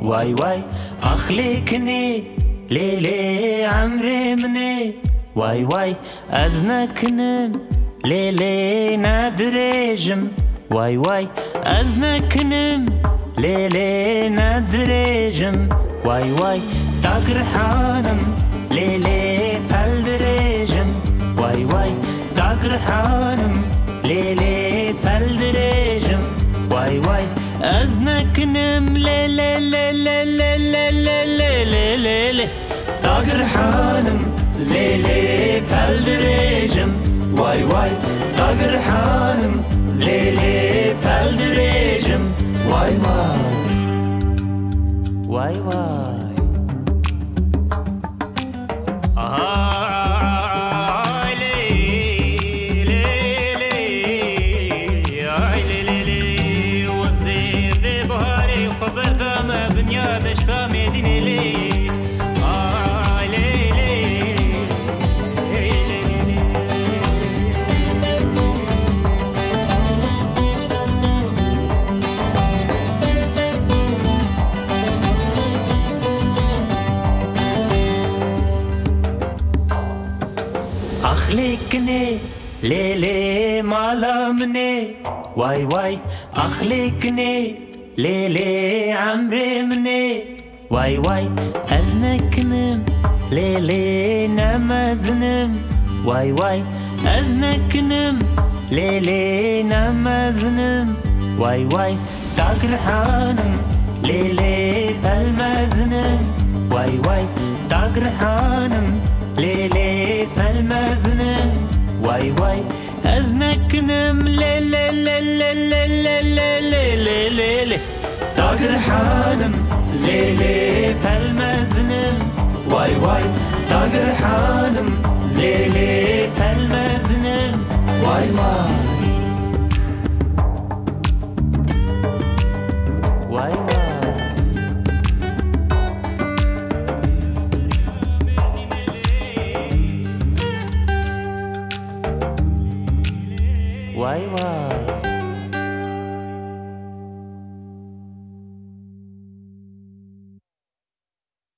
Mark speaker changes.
Speaker 1: واي واي أخليكني ليلي عمري مني واي واي أزنكنم ليلي نادريجم واي واي أزنكنم ليلي نادريجم واي واي تاقر حانم ليلي تلدريجم واي واي تاقر حانم ليلي تلدريجم واي واي أزنكنم ليلي ليلي ليلي ليلي ليلي تاقر حانم ليلي تلدريجم واي واي تاقر حانم ليلي تلدريجم واي واي واي واي أخليكني ليلي مالامني واي واي أخليكني ليلي عمري مني واي واي أزنكنم ليلي نمازنم واي واي أزنكنم ليلي نمازنم واي واي تاقر حانم ليلي تلمازنم واي واي تاقر حانم ليلي تلمازنم واي واي أزنكنم ليلي ليلي ليلي ليلي ليلي تاقر حانم ليلي تلمازنم واي واي تاقر حانم ليلي تلمازنم واي واي واي واي